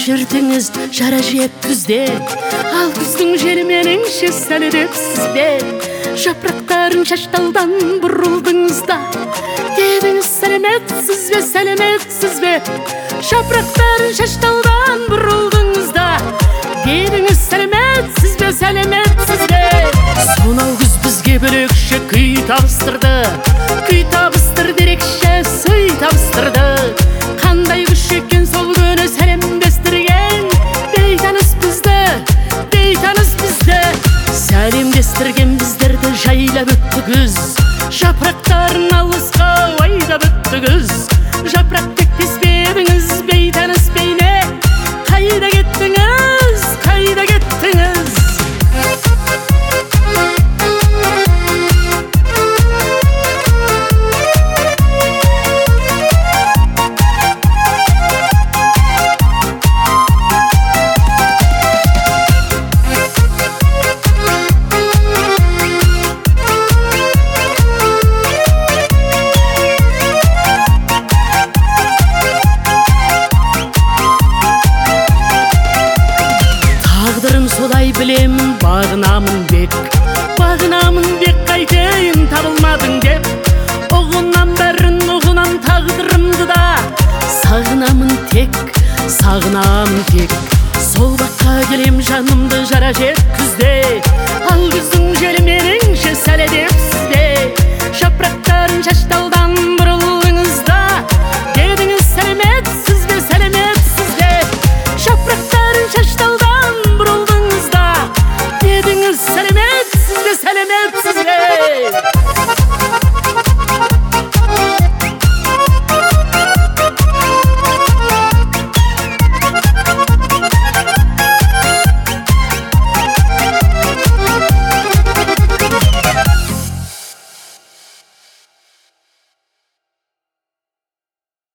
жүрдіңіз жара жеп күзде, ал күздің желі меніңше сәл едепсіз бе? Жапырақтарын шашталдан бұрылдыңыз да, дедіңіз сәлеметсіз бе, сәлеметсіз бе? Жапырақтарын шашталдан бұрылдыңыз да, дедіңіз сәлеметсіз бе, сәлеметсіз бе? Сонау күз бізге бөлекше күй табыстырды, күй табыстырды ерекше сый табыстырды. Қандай күш екен сол күні сәлемдестірген, бейтаныс бізді, бейтаныс бізді. Сәлемдестірген біздерді жайлап өтті күз, жапырақтарын алысқа айдап өтті күз. Жапырақ тектес пе едіңіз, бейтаныс бейне, қайда кеттіңіз, қайда кеттіңіз? Солай білемін, бағынамын бек, бағынамын бек, қайтейін табылмадың деп. Оғынан бәрін, оғынан тағдырымды да, сағынамын тек, сағынамын тек. Сол баққа келем жанымды жара жеп күзде, ал күздің желі меніңше сәл едепсіз бе? Жапырақтарын шашталды